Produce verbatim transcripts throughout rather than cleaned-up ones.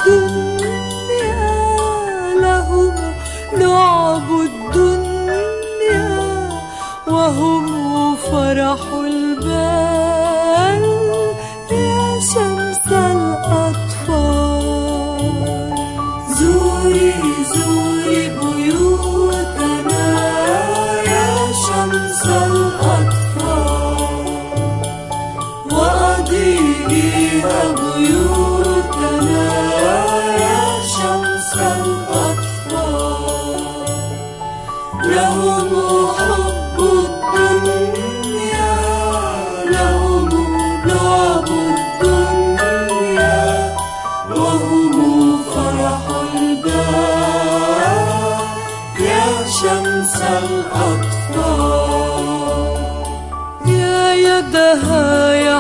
الدنيا، لهم لعب الدنيا وهم فرح البال يا شمس الأطفال. زوري زوري بيوتنا يا شمس الأطفال، وأضيئيها بيوتنا يا شمس الأطفال. لهم حب الدنيا، لهم لعب الدنيا وهم فرح البال يا شمس الأطفال. يا يدها يا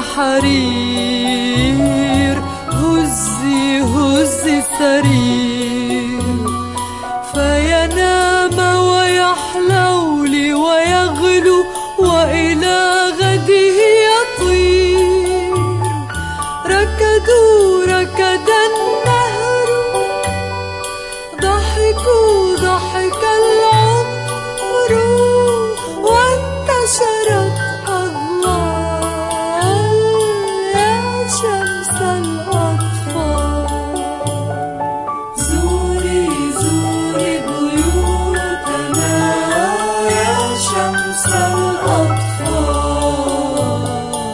حرير هزي هزي السرير، فينام ويحلو لي ويغلو وإلى غده يطير. ركضوا ركض النهر، ضحكوا ضحك العمر، وانتشرت أضلال يا شمس الأطفال. زوري زوري بيوتنا يا شمس الأطفال،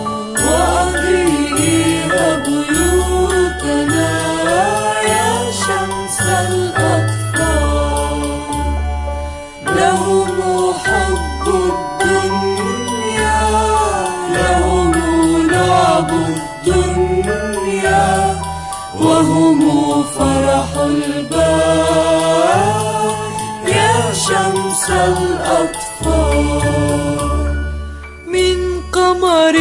وأضيئيها بيوتنا يا شمس الأطفال. لهم حب الدنيا، لهم لعب الدنيا وهم فرح البال يا شمس الأطفال. من قمر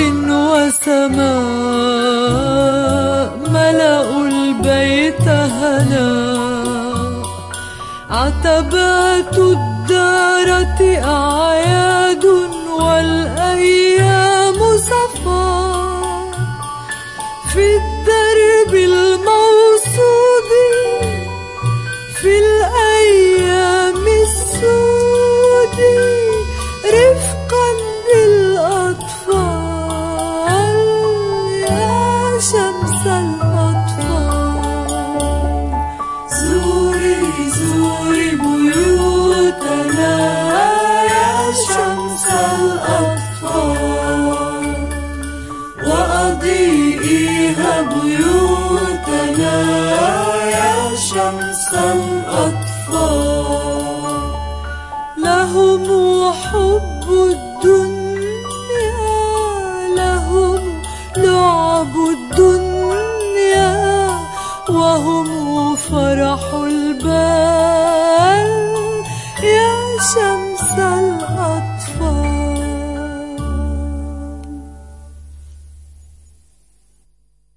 وسماء ملأوا البيت هناء، عتبات الدارة أعياد والأيام صفاء. في الدرب الموصود في الأيام السود رفقا بالأطفال يا شمس الأطفال. زوري زوري بيوتنا يا شمس الأطفال، وأضيئيها بيوتنا يا شمس الأطفال. لهم حب الدنيا، لهم لعب الدنيا وهم فرح